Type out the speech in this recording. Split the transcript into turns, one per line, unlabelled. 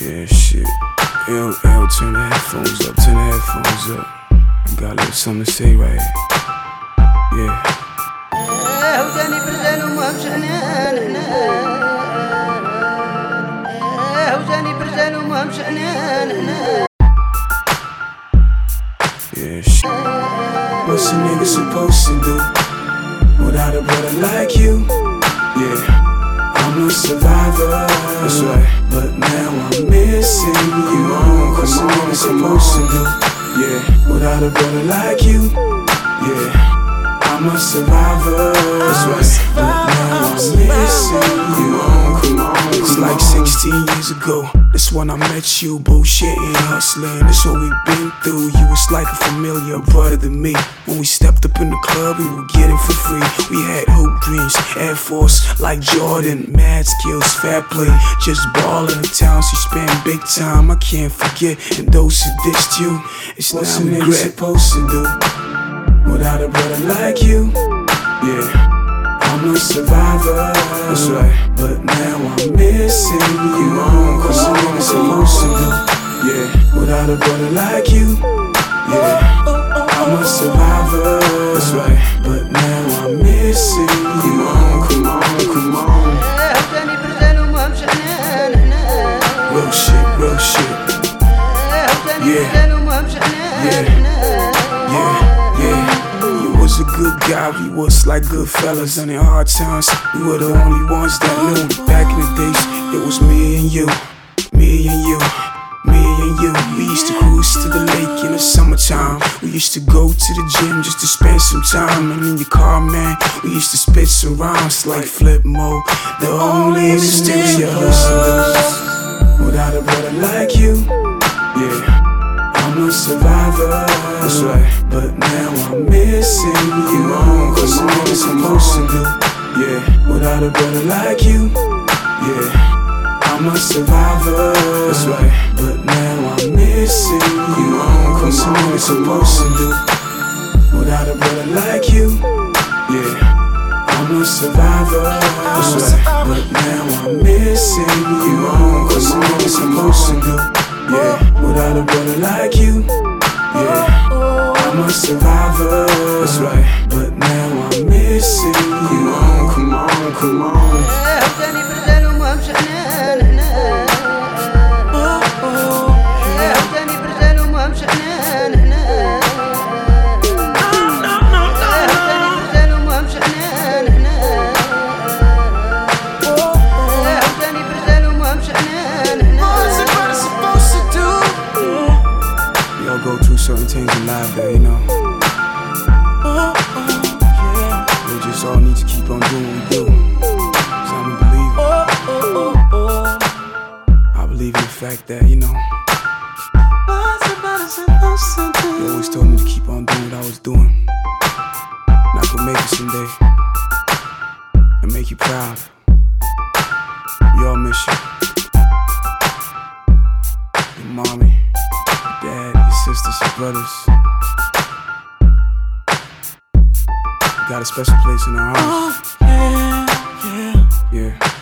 Yeah, shit. L, turn the headphones up, Got a little something to say right here. Yeah.
وجاني برزان وما مشعنان وجاني برزان وما مشعنان
Yeah, shit. What's a nigga supposed to do without a brother like you? Yeah. I'm a survivor, that's right. But now I'm missing you. What's a nigga supposed to do? Yeah, without a brother like you. Yeah, I'm a survivor, that's right. But now I'm missing you. Come on. It's like 16 years ago. That's when I met you, bullshitting, hustling. That's what we've been through. You was like a familiar brother to me. When we stepped up in the club, we would get it for free. We had hoop dreams, Air Force like Jordan, mad skills, fair play, just ballin' the town. She spent big time. I can't forget, and those who dissed you, it's not a regret. Supposed to do without a brother like you? Yeah. I'm a survivor, that's right. But now I'm missing you. What's a nigga supposed to do? Yeah, without a brother like you. Yeah, I'm a survivor, that's right. But now I'm missing you. Come on. Real shit. Yeah. You was a good guy, we was like good fellas. And in hard times, we were the only ones that knew. Back in the days, it was me and you. We used to cruise to the lake in the summertime. We used to go to the gym just to spend some time. And in your car, man, we used to spit some rhymes like Flip Mode. The only mistakes you hustlers without a brother like you. Yeah, I'm a survivor, that's right. But now I'm missing you. What's a nigga supposed to do? Yeah, without a brother like you. Yeah, I'm a survivor, that's right. But now I'm missing you. What's a nigga supposed to do without a brother like you? Yeah, I'm a survivor, that's right. But now I'm missing you. What's a nigga supposed to do? Yeah, without a brother like you. Yeah, I'm a survivor, that's right. But now I'm missing you. Come on. Go through certain things in life that, you know, we just all need to keep on doing what we do. So I'm a believer. I believe in the fact that, you know, you always told me to keep on doing what I was doing. And I could make it someday and make you proud. We all miss you. Your mommy, your dad, your sisters, your brothers. You got a special place in our hearts.
Yeah.
Yeah.